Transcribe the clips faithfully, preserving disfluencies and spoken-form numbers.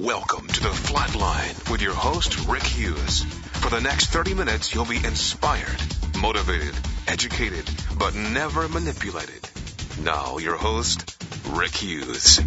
Welcome to the Flatline with your host, Rick Hughes. For the next thirty minutes, you'll be inspired, motivated, educated, but never manipulated. Now, your host, Rick Hughes.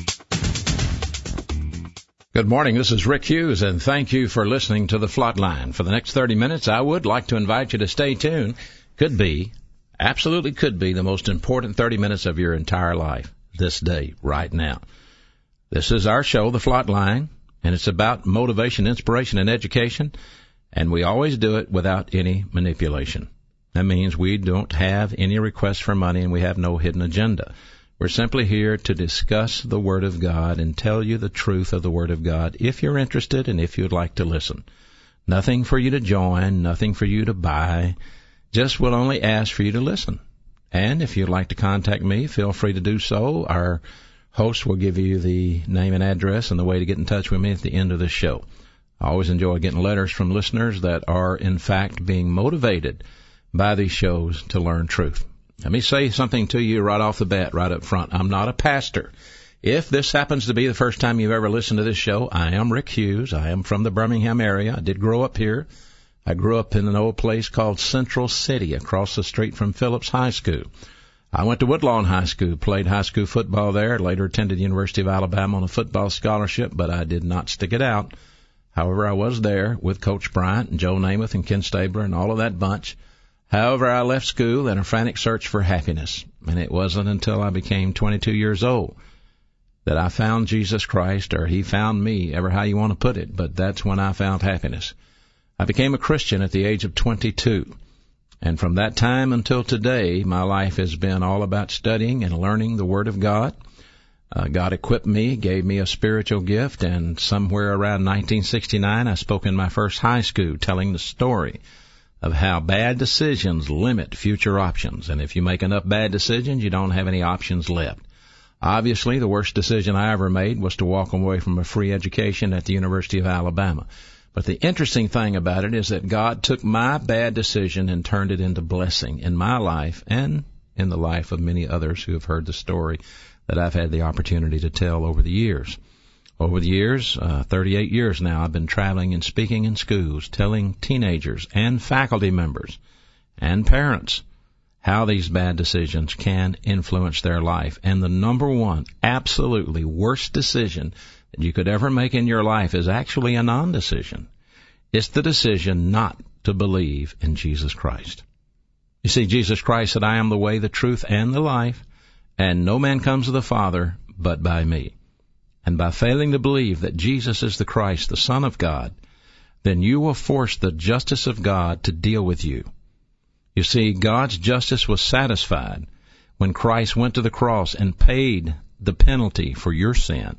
Good morning. This is Rick Hughes, and thank you for listening to the Flatline. For the next thirty minutes, I would like to invite you to stay tuned. Could be, absolutely could be, the most important thirty minutes of your entire life, this day, right now. This is our show, The Flatline, and it's about motivation, inspiration, and education, and we always do it without any manipulation. That means we don't have any requests for money, and we have no hidden agenda. We're simply here to discuss the Word of God and tell you the truth of the Word of God if you're interested and if you'd like to listen. Nothing for you to join, nothing for you to buy. Just will only ask for you to listen. And if you'd like to contact me, feel free to do so. Our host will give you the name and address and the way to get in touch with me at the end of the show. I always enjoy getting letters from listeners that are, in fact, being motivated by these shows to learn truth. Let me say something to you right off the bat, right up front. I'm not a pastor. If this happens to be the first time you've ever listened to this show, I am Rick Hughes. I am from the Birmingham area. I did grow up here. I grew up in an old place called Central City across the street from Phillips High School. I went to Woodlawn High School, played high school football there, later attended the University of Alabama on a football scholarship, but I did not stick it out. However, I was there with Coach Bryant and Joe Namath and Ken Stabler and all of that bunch. However, I left school in a frantic search for happiness, and it wasn't until I became twenty-two years old that I found Jesus Christ, or he found me, ever how you want to put it, but that's when I found happiness. I became a Christian at the age of twenty-two. And from that time until today, my life has been all about studying and learning the Word of God. Uh, God equipped me, gave me a spiritual gift, and somewhere around nineteen sixty-nine, I spoke in my first high school telling the story of how bad decisions limit future options. And if you make enough bad decisions, you don't have any options left. Obviously, the worst decision I ever made was to walk away from a free education at the University of Alabama. But the interesting thing about it is that God took my bad decision and turned it into blessing in my life and in the life of many others who have heard the story that I've had the opportunity to tell over the years. Over the years, uh, thirty-eight years now, I've been traveling and speaking in schools, telling teenagers and faculty members and parents how these bad decisions can influence their life. And the number one, absolutely worst decision that you could ever make in your life is actually a non-decision. It's the decision not to believe in Jesus Christ. You see, Jesus Christ said, I am the way, the truth, and the life, and no man comes to the Father but by me. And by failing to believe that Jesus is the Christ, the Son of God, then you will force the justice of God to deal with you. You see, God's justice was satisfied when Christ went to the cross and paid the penalty for your sin.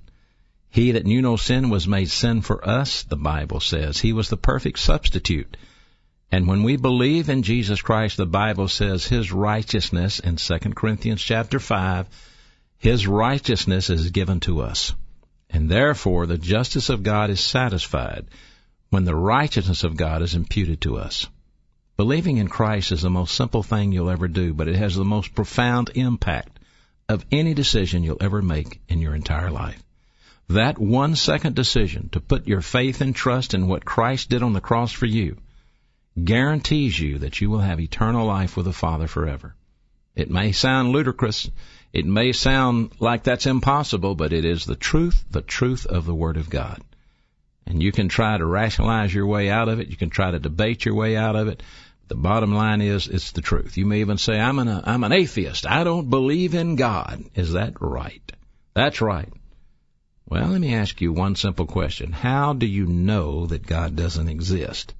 He that knew no sin was made sin for us, the Bible says. He was the perfect substitute. And when we believe in Jesus Christ, the Bible says his righteousness, in Second Corinthians chapter five, his righteousness is given to us. And therefore, the justice of God is satisfied when the righteousness of God is imputed to us. Believing in Christ is the most simple thing you'll ever do, but it has the most profound impact of any decision you'll ever make in your entire life. That one-second decision to put your faith and trust in what Christ did on the cross for you guarantees you that you will have eternal life with the Father forever. It may sound ludicrous. It may sound like that's impossible, but it is the truth, the truth of the Word of God. And you can try to rationalize your way out of it. You can try to debate your way out of it. The bottom line is it's the truth. You may even say, I'm an, I'm an atheist. I don't believe in God. Is that right? That's right. Well, let me ask you one simple question. How do you know that God doesn't exist?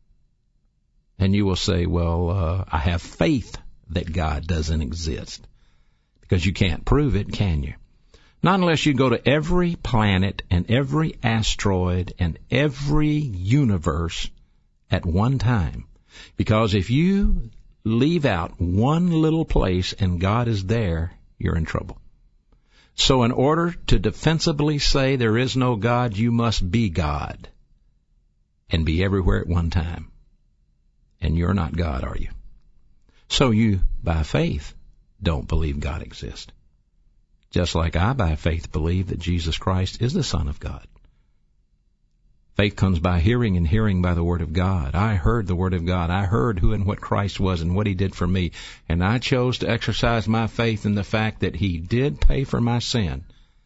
And you will say, well, uh, I have faith that God doesn't exist. Because you can't prove it, can you? Not unless you go to every planet and every asteroid and every universe at one time. Because if you leave out one little place and God is there, you're in trouble. So in order to defensively say there is no God, you must be God and be everywhere at one time. And you're not God, are you? So you, by faith, don't believe God exists. Just like I, by faith, believe that Jesus Christ is the Son of God. Faith comes by hearing, and hearing by the Word of God. I heard the Word of God. I heard who and what Christ was and what He did for me. And I chose to exercise my faith in the fact that He did pay for my sin.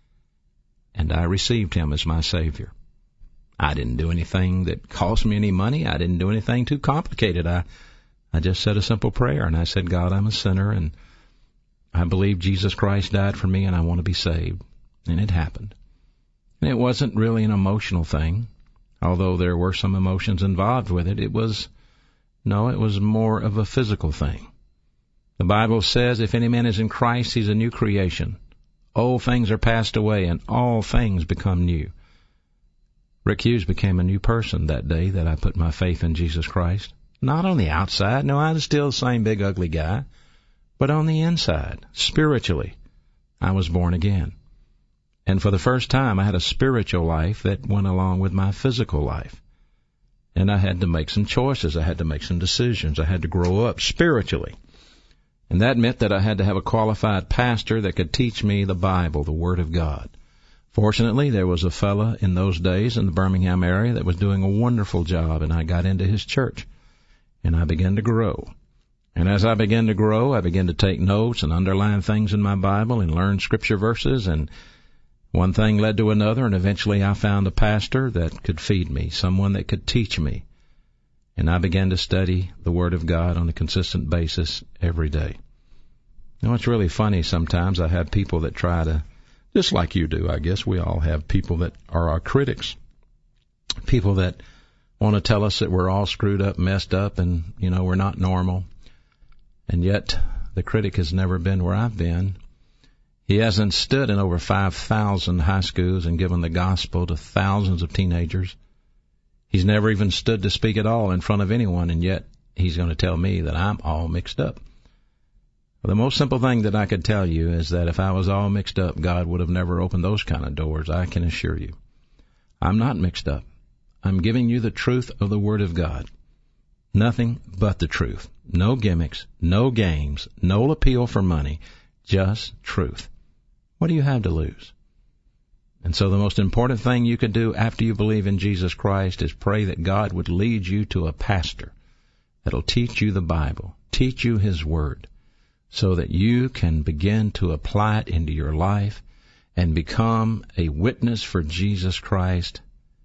And I received Him as my Savior. I didn't do anything that cost me any money. I didn't do anything too complicated. I, I just said a simple prayer, and I said, God, I'm a sinner, and I believe Jesus Christ died for me, and I want to be saved. And it happened. And it wasn't really an emotional thing. Although there were some emotions involved with it, it was, no, it was more of a physical thing. The Bible says, if any man is in Christ, he's a new creation. Old things are passed away, and all things become new. Rick Hughes became a new person that day that I put my faith in Jesus Christ. Not on the outside, no, I was still the same big ugly guy, but on the inside, spiritually, I was born again. And for the first time, I had a spiritual life that went along with my physical life. And I had to make some choices. I had to make some decisions. I had to grow up spiritually. And that meant that I had to have a qualified pastor that could teach me the Bible, the Word of God. Fortunately, there was a fella in those days in the Birmingham area that was doing a wonderful job, and I got into his church. And I began to grow. And as I began to grow, I began to take notes and underline things in my Bible and learn scripture verses, and one thing led to another, and eventually I found a pastor that could feed me, someone that could teach me. And I began to study the Word of God on a consistent basis every day. You know, it's really funny sometimes. I have people that try to, just like you do, I guess, we all have people that are our critics, people that want to tell us that we're all screwed up, messed up, and, you know, we're not normal. And yet the critic has never been where I've been. He hasn't stood in over five thousand high schools and given the gospel to thousands of teenagers. He's never even stood to speak at all in front of anyone, and yet he's going to tell me that I'm all mixed up. Well, the most simple thing that I could tell you is that if I was all mixed up, God would have never opened those kind of doors, I can assure you. I'm not mixed up. I'm giving you the truth of the Word of God. Nothing but the truth. No gimmicks, no games, no appeal for money, just truth. What do you have to lose? And so the most important thing you could do after you believe in Jesus Christ is pray that God would lead you to a pastor that'll teach you the Bible, teach you His Word, so that you can begin to apply it into your life and become a witness for Jesus Christ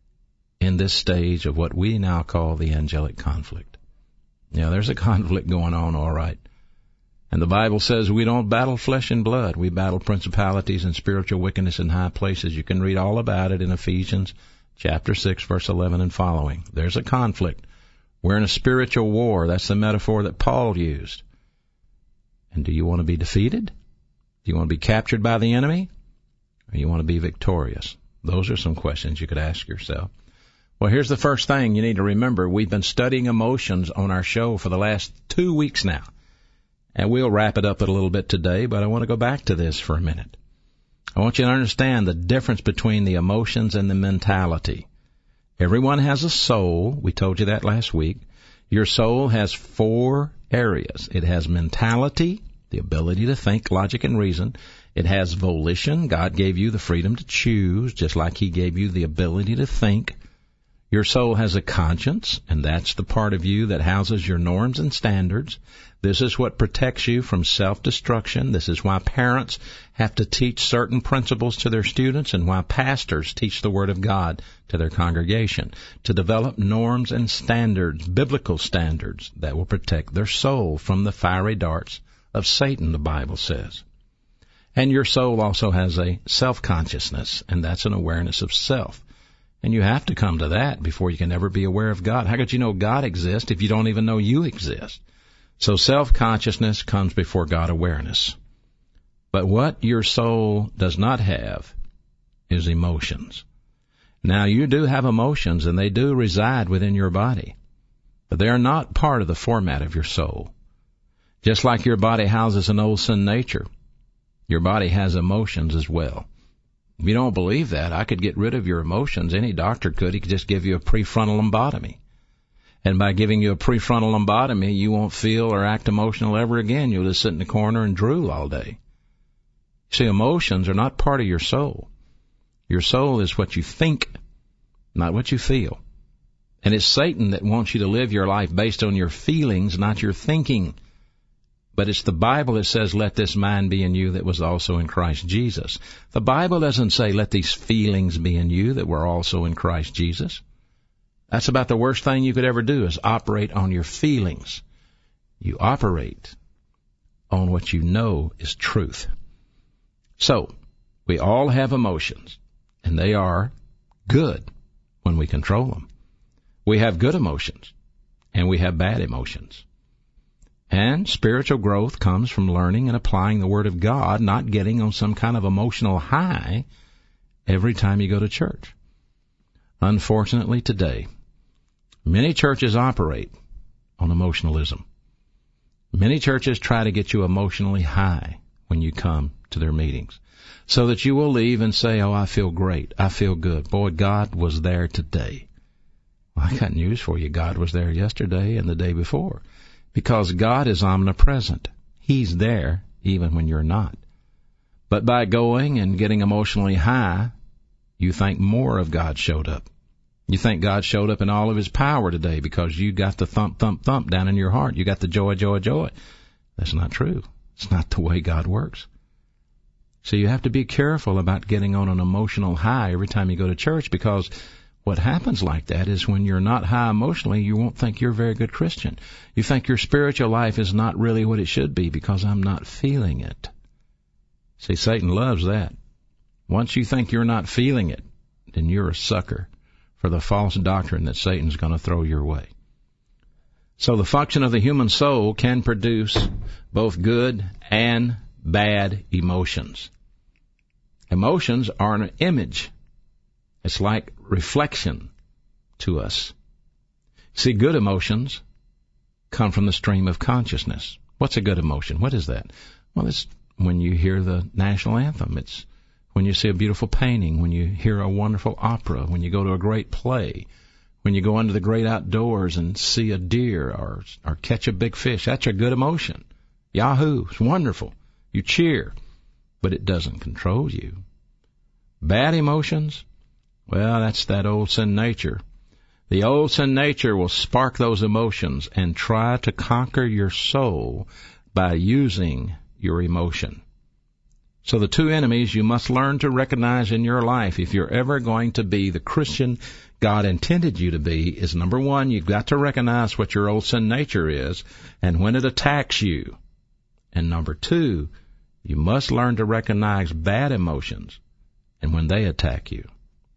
in this stage of what we now call the angelic conflict. Yeah, there's a conflict going on, all right. And the Bible says we don't battle flesh and blood. We battle principalities and spiritual wickedness in high places. You can read all about it in Ephesians chapter six, verse eleven and following. There's a conflict. We're in a spiritual war. That's the metaphor that Paul used. And do you want to be defeated? Do you want to be captured by the enemy? Or do you want to be victorious? Those are some questions you could ask yourself. Well, here's the first thing you need to remember. We've been studying emotions on our show for the last two weeks now. And we'll wrap it up a little bit today, but I want to go back to this for a minute. I want you to understand the difference between the emotions and the mentality. Everyone has a soul. We told you that last week. Your soul has four areas. It has mentality, the ability to think, logic, and reason. It has volition. God gave you the freedom to choose, just like He gave you the ability to think. Your soul has a conscience, and that's the part of you that houses your norms and standards. This is what protects you from self-destruction. This is why parents have to teach certain principles to their students and why pastors teach the Word of God to their congregation, to develop norms and standards, biblical standards, that will protect their soul from the fiery darts of Satan, the Bible says. And your soul also has a self-consciousness, and that's an awareness of self. And you have to come to that before you can ever be aware of God. How could you know God exists if you don't even know you exist? So self-consciousness comes before God awareness. But what your soul does not have is emotions. Now, you do have emotions, and they do reside within your body, but they are not part of the format of your soul. Just like your body houses an old sin nature, your body has emotions as well. If you don't believe that, I could get rid of your emotions. Any doctor could. He could just give you a prefrontal lobotomy. And by giving you a prefrontal lobotomy, you won't feel or act emotional ever again. You'll just sit in the corner and drool all day. See, emotions are not part of your soul. Your soul is what you think, not what you feel. And it's Satan that wants you to live your life based on your feelings, not your thinking. But it's the Bible that says, let this mind be in you that was also in Christ Jesus. The Bible doesn't say, let these feelings be in you that were also in Christ Jesus. That's about the worst thing you could ever do, is operate on your feelings. You operate on what you know is truth. So, we all have emotions, and they are good when we control them. We have good emotions, and we have bad emotions. And spiritual growth comes from learning and applying the Word of God, not getting on some kind of emotional high every time you go to church. Unfortunately, today, many churches operate on emotionalism. Many churches try to get you emotionally high when you come to their meetings, so that you will leave and say, oh, I feel great, I feel good. Boy, God was there today. Well, I got news for you. God was there yesterday and the day before. Because God is omnipresent. He's there even when you're not. But by going and getting emotionally high, you think more of God showed up. You think God showed up in all of His power today because you got the thump, thump, thump down in your heart. You got the joy, joy, joy. That's not true. It's not the way God works. So you have to be careful about getting on an emotional high every time you go to church, because what happens like that is when you're not high emotionally, you won't think you're a very good Christian. You think your spiritual life is not really what it should be because I'm not feeling it. See, Satan loves that. Once you think you're not feeling it, then you're a sucker for the false doctrine that Satan's going to throw your way. So the function of the human soul can produce both good and bad emotions. Emotions are an image. It's like reflection to us. See, good emotions come from the stream of consciousness. What's a good emotion? What is that? Well, it's when you hear the national anthem. It's when you see a beautiful painting, when you hear a wonderful opera, when you go to a great play, when you go into the great outdoors and see a deer or, or catch a big fish. That's a good emotion. Yahoo! It's wonderful. You cheer, but it doesn't control you. Bad emotions? Well, that's that old sin nature. The old sin nature will spark those emotions and try to conquer your soul by using your emotion. So the two enemies you must learn to recognize in your life if you're ever going to be the Christian God intended you to be is, number one, you've got to recognize what your old sin nature is and when it attacks you. And number two, you must learn to recognize bad emotions and when they attack you.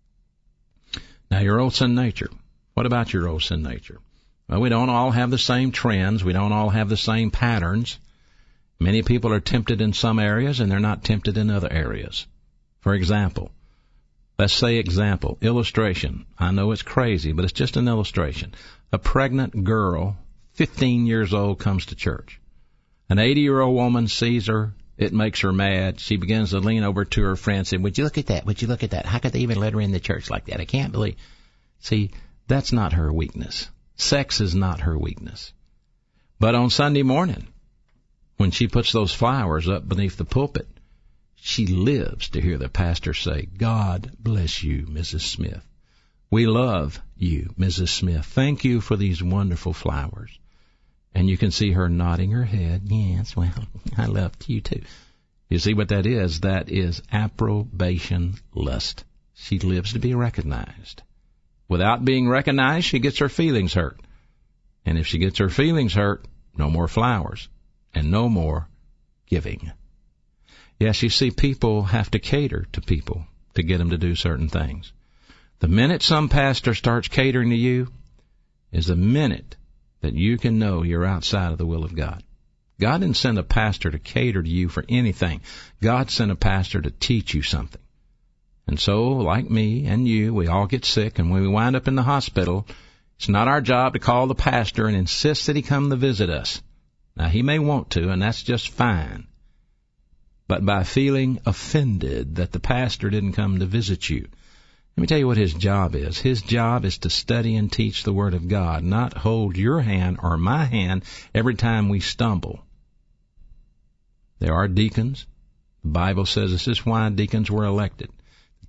Now, your old sin nature. What about your old sin nature? Well, we don't all have the same trends. We don't all have the same patterns. Many people are tempted in some areas, and they're not tempted in other areas. For example, let's say example, illustration. I know it's crazy, but it's just an illustration. A pregnant girl, fifteen years old, comes to church. An eighty-year-old woman sees her. It makes her mad. She begins to lean over to her friend and say, would you look at that? Would you look at that? How could they even let her in the church like that? I can't believe. See, that's not her weakness. Sex is not her weakness. But on Sunday morning, when she puts those flowers up beneath the pulpit, she lives to hear the pastor say, God bless you, Missus Smith. We love you, Missus Smith. Thank you for these wonderful flowers. And you can see her nodding her head. Yes, well, I love you too. You see what that is? That is approbation lust. She lives to be recognized. Without being recognized, she gets her feelings hurt. And if she gets her feelings hurt, no more flowers and no more giving. Yes, you see, people have to cater to people to get them to do certain things. The minute some pastor starts catering to you is the minute that you can know you're outside of the will of God. God didn't send a pastor to cater to you for anything. God sent a pastor to teach you something. And so, like me and you, we all get sick, and when we wind up in the hospital, it's not our job to call the pastor and insist that he come to visit us. Now, he may want to, and that's just fine. But by feeling offended that the pastor didn't come to visit you, let me tell you what his job is. His job is to study and teach the Word of God, not hold your hand or my hand every time we stumble. There are deacons. The Bible says this is why deacons were elected.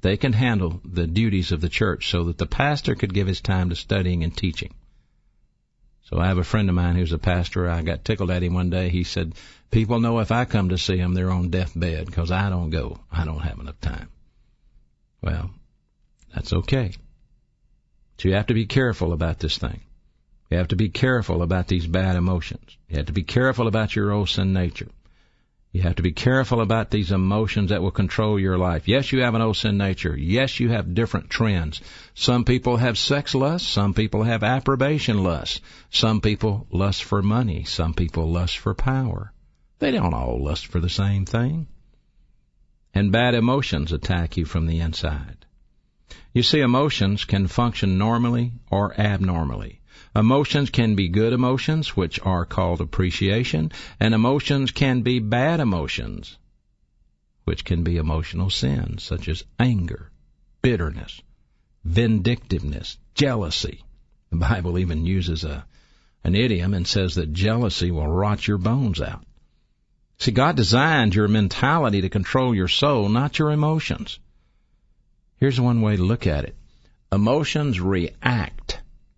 they can handle the duties of the church so that the pastor could give his time to studying and teaching. So I have a friend of mine who's a pastor. I got tickled at him one day. He said, people know if I come to see them, they're on deathbed because I don't go. I don't have enough time. Well, that's okay. So you have to be careful about this thing. You have to be careful about these bad emotions. You have to be careful about your old sin nature. You have to be careful about these emotions that will control your life. Yes, you have an old sin nature. Yes, you have different trends. Some people have sex lust. Some people have approbation lust. Some people lust for money. Some people lust for power. They don't all lust for the same thing. And bad emotions attack you from the inside. You see, emotions can function normally or abnormally. Emotions can be good emotions, which are called appreciation, and emotions can be bad emotions, which can be emotional sins, such as anger, bitterness, vindictiveness, jealousy. The Bible even uses a an idiom and says that jealousy will rot your bones out. See, God designed your mentality to control your soul, not your emotions. Here's one way to look at it. Emotions react,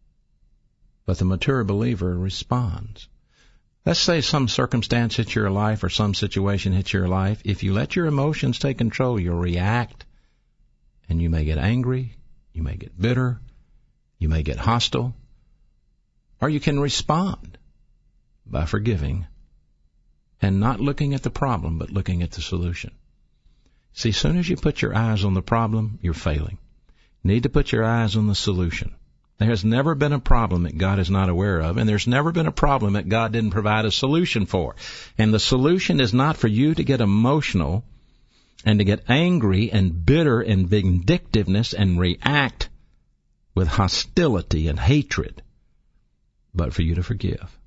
but the mature believer responds. Let's say some circumstance hits your life or some situation hits your life. If you let your emotions take control, you'll react, and you may get angry, you may get bitter, you may get hostile, or you can respond by forgiving and not looking at the problem, but looking at the solution. See, as soon as you put your eyes on the problem, you're failing. You need to put your eyes on the solution. There has never been a problem that God is not aware of, and there's never been a problem that God didn't provide a solution for. And the solution is not for you to get emotional and to get angry and bitter and vindictiveness and react with hostility and hatred, but for you to forgive.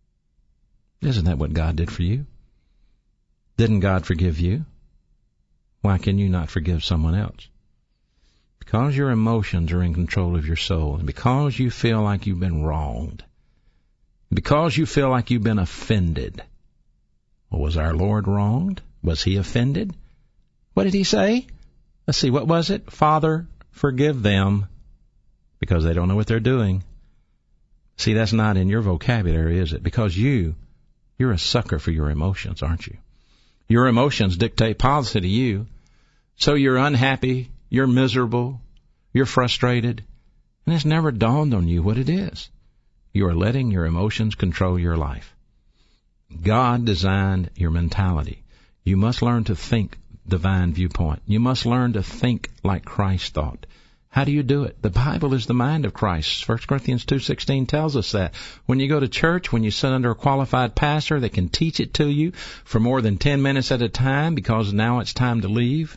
Isn't that what God did for you? Didn't God forgive you? Why can you not forgive someone else? Because your emotions are in control of your soul, and because you feel like you've been wronged, because you feel like you've been offended. Well, was our Lord wronged? Was he offended? What did he say? Let's see, what was it? Father, forgive them, because they don't know what they're doing. See, that's not in your vocabulary, is it? Because you, you're a sucker for your emotions, aren't you? Your emotions dictate policy to you. So you're unhappy, you're miserable, you're frustrated, and it's never dawned on you what it is. You are letting your emotions control your life. God designed your mentality. You must learn to think divine viewpoint. You must learn to think like Christ thought. How do you do it? The Bible is the mind of Christ. First Corinthians two sixteen tells us that. When you go to church, when you sit under a qualified pastor that can teach it to you for more than ten minutes at a time because now it's time to leave.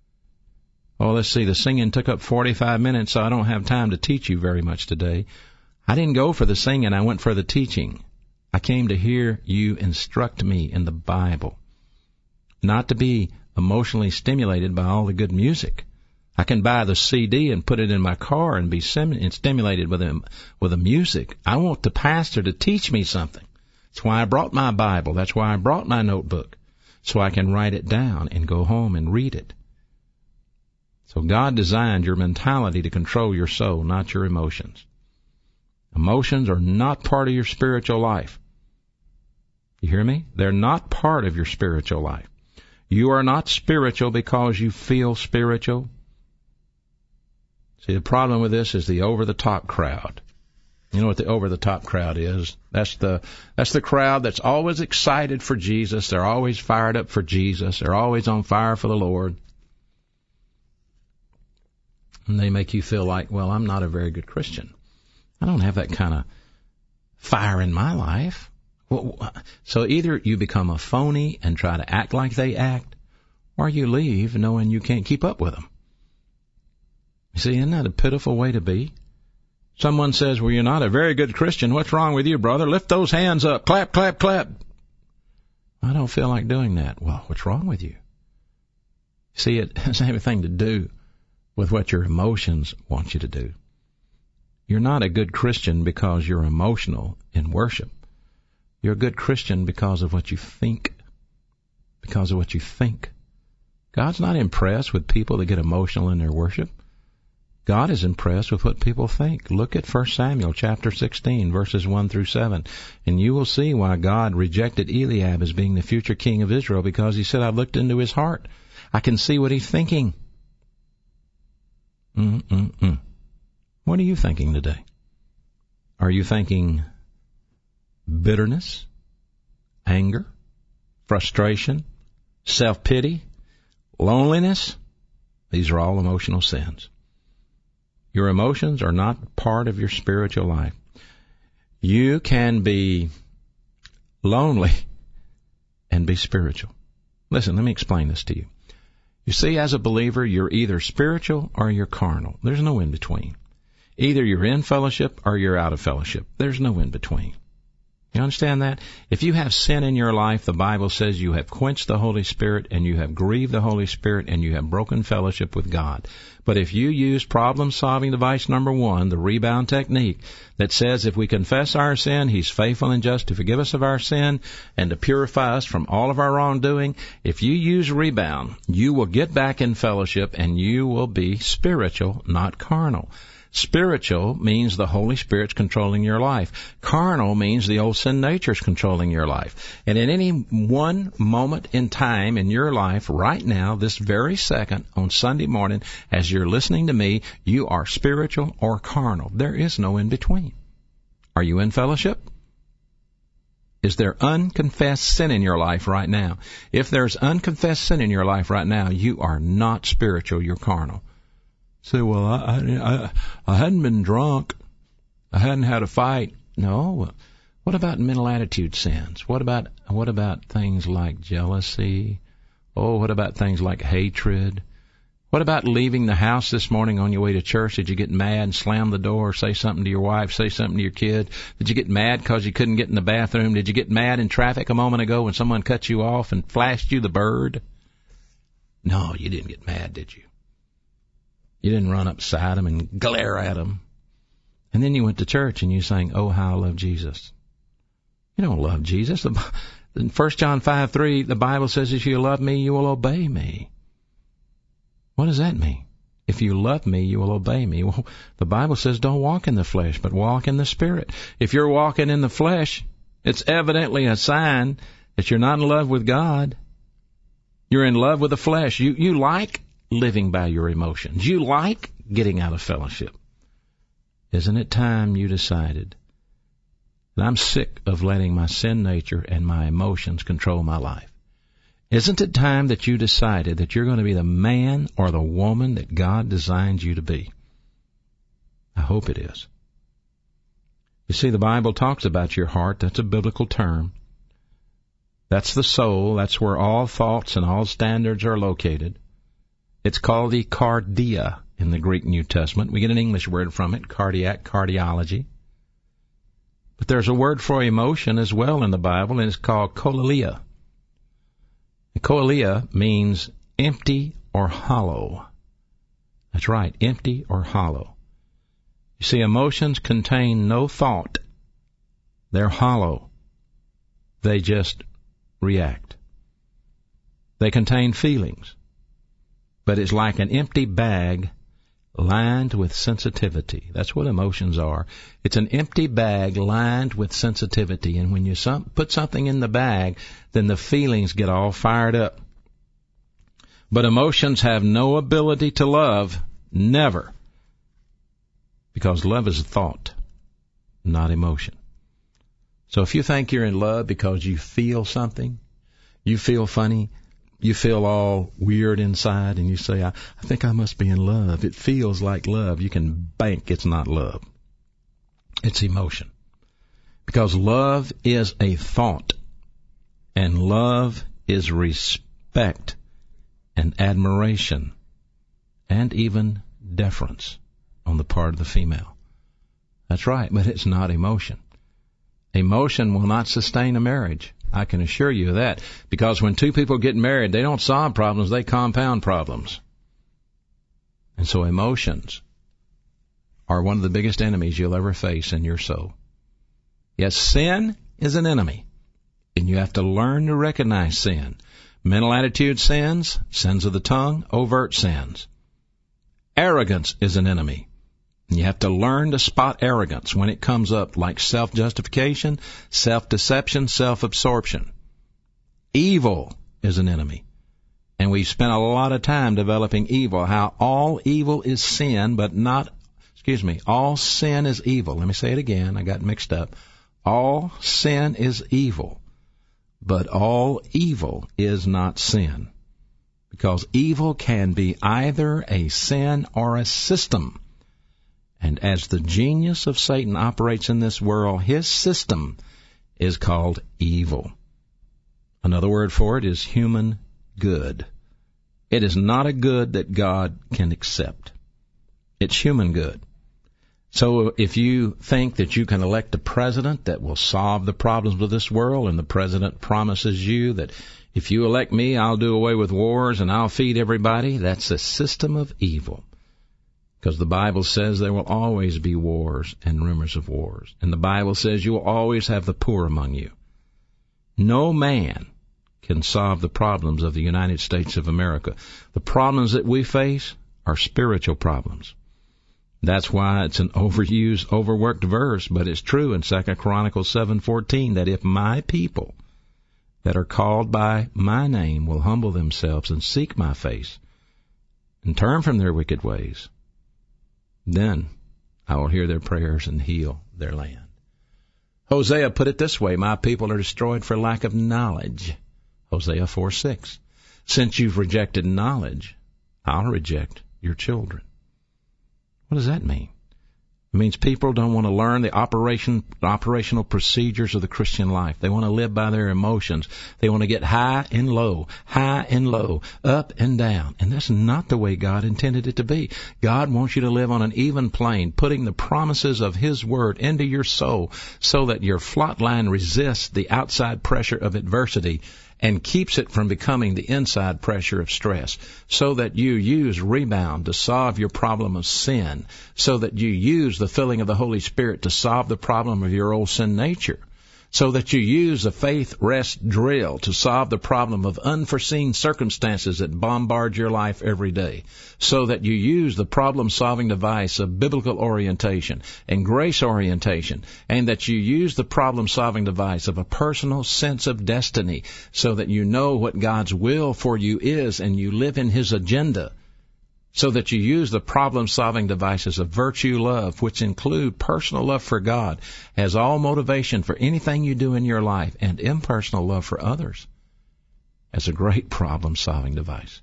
Oh, let's see, the singing took up forty-five minutes, so I don't have time to teach you very much today. I didn't go for the singing, I went for the teaching. I came to hear you instruct me in the Bible, not to be emotionally stimulated by all the good music. I can buy the C D and put it in my car and be sim- stimulated with the, with the music. I want the pastor to teach me something. That's why I brought my Bible. That's why I brought my notebook, so I can write it down and go home and read it. So God designed your mentality to control your soul, not your emotions. Emotions are not part of your spiritual life. You hear me? They're not part of your spiritual life. You are not spiritual because you feel spiritual. See, the problem with this is the over-the-top crowd. You know what the over-the-top crowd is? That's the that's the crowd that's always excited for Jesus. They're always fired up for Jesus. They're always on fire for the Lord. And they make you feel like, well, I'm not a very good Christian. I don't have that kind of fire in my life. So either you become a phony and try to act like they act, or you leave knowing you can't keep up with them. You see, isn't that a pitiful way to be? Someone says, well, you're not a very good Christian. What's wrong with you, brother? Lift those hands up. Clap, clap, clap. I don't feel like doing that. Well, what's wrong with you? See, it doesn't have anything to do with what your emotions want you to do. You're not a good Christian because you're emotional in worship. You're a good Christian because of what you think. Because of what you think. God's not impressed with people that get emotional in their worship. God is impressed with what people think. Look at First Samuel chapter sixteen, verses one through seven, and you will see why God rejected Eliab as being the future king of Israel, because he said, I looked into his heart. I can see what he's thinking. Mm-mm-mm. What are you thinking today? Are you thinking bitterness, anger, frustration, self-pity, loneliness? These are all emotional sins. Your emotions are not part of your spiritual life. You can be lonely and be spiritual. Listen, let me explain this to you. You see, as a believer, you're either spiritual or you're carnal. There's no in between. Either you're in fellowship or you're out of fellowship. There's no in between. You understand that? If you have sin in your life, the Bible says you have quenched the Holy Spirit and you have grieved the Holy Spirit and you have broken fellowship with God. But if you use problem-solving device number one, the rebound technique, that says if we confess our sin, He's faithful and just to forgive us of our sin and to purify us from all of our wrongdoing, if you use rebound, you will get back in fellowship and you will be spiritual, not carnal. Spiritual means the Holy Spirit's controlling your life. Carnal means the old sin nature is controlling your life. And in any one moment in time in your life, right now, this very second, on Sunday morning, as you're listening to me, you are spiritual or carnal. There is no in between. Are you in fellowship? Is there unconfessed sin in your life right now? If there's unconfessed sin in your life right now, you are not spiritual, you're carnal. Say, well, I, I, I hadn't been drunk. I hadn't had a fight. No. What about mental attitude sins? What about, what about things like jealousy? Oh, what about things like hatred? What about leaving the house this morning on your way to church? Did you get mad and slam the door, say something to your wife, say something to your kid? Did you get mad because you couldn't get in the bathroom? Did you get mad in traffic a moment ago when someone cut you off and flashed you the bird? No, you didn't get mad, did you? You didn't run up beside them and glare at them. And then you went to church and you sang, oh, how I love Jesus. You don't love Jesus. In First John five three, the Bible says, if you love me, you will obey me. What does that mean? If you love me, you will obey me. Well, the Bible says don't walk in the flesh, but walk in the Spirit. If you're walking in the flesh, it's evidently a sign that you're not in love with God. You're in love with the flesh. You, you like living by your emotions. You like getting out of fellowship. Isn't it time you decided that I'm sick of letting my sin nature and my emotions control my life? Isn't it time that you decided that you're going to be the man or the woman that God designed you to be? I hope it is. You see, the Bible talks about your heart. That's a biblical term. That's the soul. That's where all thoughts and all standards are located. It's called the cardia in the Greek New Testament. We get an English word from it, cardiac, cardiology. But there's a word for emotion as well in the Bible, and it's called koilia. Koilia means empty or hollow. That's right, empty or hollow. You see, emotions contain no thought. They're hollow. They just react. They contain feelings. But it's like an empty bag lined with sensitivity. That's what emotions are. It's an empty bag lined with sensitivity. And when you some, put something in the bag, then the feelings get all fired up. But emotions have no ability to love, never. Because love is a thought, not emotion. So if you think you're in love because you feel something, you feel funny, you feel all weird inside, and you say, I, I think I must be in love. It feels like love. You can bank it's not love. It's emotion. Because love is a thought, and love is respect and admiration and even deference on the part of the female. That's right, but it's not emotion. Emotion will not sustain a marriage. I can assure you of that, because when two people get married, they don't solve problems, they compound problems. And so emotions are one of the biggest enemies you'll ever face in your soul. Yes, sin is an enemy, and you have to learn to recognize sin. Mental attitude sins, sins of the tongue, overt sins. Arrogance is an enemy. And you have to learn to spot arrogance when it comes up, like self-justification, self-deception, self-absorption. Evil is an enemy. And we've spent a lot of time developing evil, how all evil is sin, but not, excuse me, all sin is evil. Let me say it again. I got mixed up. All sin is evil, but all evil is not sin. Because evil can be either a sin or a system. And as the genius of Satan operates in this world, his system is called evil. Another word for it is human good. It is not a good that God can accept. It's human good. So if you think that you can elect a president that will solve the problems of this world, and the president promises you that if you elect me, I'll do away with wars and I'll feed everybody, that's a system of evil. Because the Bible says there will always be wars and rumors of wars. And the Bible says you will always have the poor among you. No man can solve the problems of the United States of America. The problems that we face are spiritual problems. That's why it's an overused, overworked verse, but it's true in Second Chronicles seven fourteen that if my people that are called by my name will humble themselves and seek my face and turn from their wicked ways, then I will hear their prayers and heal their land. Hosea put it this way, my people are destroyed for lack of knowledge. Hosea four six. Since you've rejected knowledge, I'll reject your children. What does that mean? It means people don't want to learn the operation, operational procedures of the Christian life. They want to live by their emotions. They want to get high and low, high and low, up and down. And that's not the way God intended it to be. God wants you to live on an even plane, putting the promises of His Word into your soul so that your flot line resists the outside pressure of adversity and keeps it from becoming the inside pressure of stress, so that you use rebound to solve your problem of sin, so that you use the filling of the Holy Spirit to solve the problem of your old sin nature, so that you use the faith rest drill to solve the problem of unforeseen circumstances that bombard your life every day, so that you use the problem-solving device of biblical orientation and grace orientation, and that you use the problem-solving device of a personal sense of destiny, so that you know what God's will for you is and you live in His agenda, so that you use the problem-solving devices of virtue love, which include personal love for God as all motivation for anything you do in your life, and impersonal love for others as a great problem-solving device.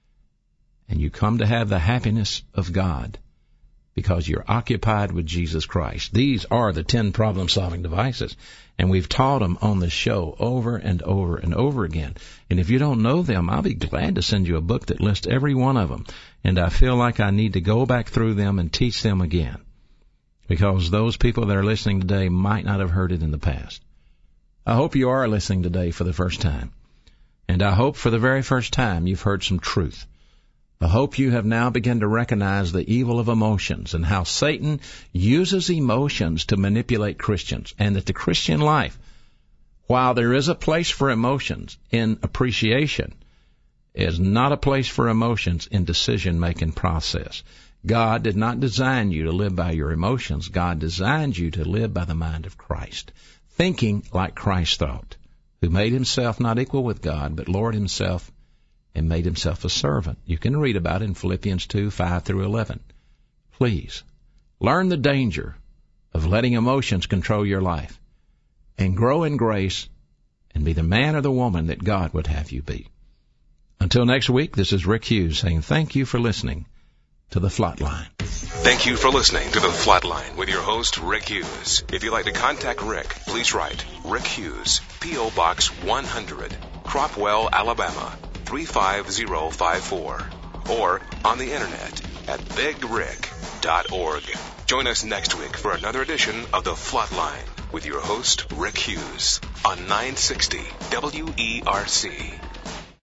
And you come to have the happiness of God because you're occupied with Jesus Christ. These are the ten problem-solving devices, and we've taught them on the show over and over and over again. And if you don't know them, I'll be glad to send you a book that lists every one of them. And I feel like I need to go back through them and teach them again, because those people that are listening today might not have heard it in the past. I hope you are listening today for the first time. And I hope for the very first time you've heard some truth. I hope you have now begun to recognize the evil of emotions and how Satan uses emotions to manipulate Christians, and that the Christian life, while there is a place for emotions in appreciation, is not a place for emotions in decision-making process. God did not design you to live by your emotions. God designed you to live by the mind of Christ, thinking like Christ thought, who made Himself not equal with God, but lowered Himself and made Himself a servant. You can read about it in Philippians two, five through eleven. Please, learn the danger of letting emotions control your life, and grow in grace and be the man or the woman that God would have you be. Until next week, this is Rick Hughes saying thank you for listening to The Flatline. Thank you for listening to The Flatline with your host, Rick Hughes. If you'd like to contact Rick, please write Rick Hughes, P O. Box one hundred, Cropwell, Alabama, three five zero five four, or on the internet at big rick dot org. Join us next week for another edition of The Flatline with your host, Rick Hughes, on nine sixty W E R C.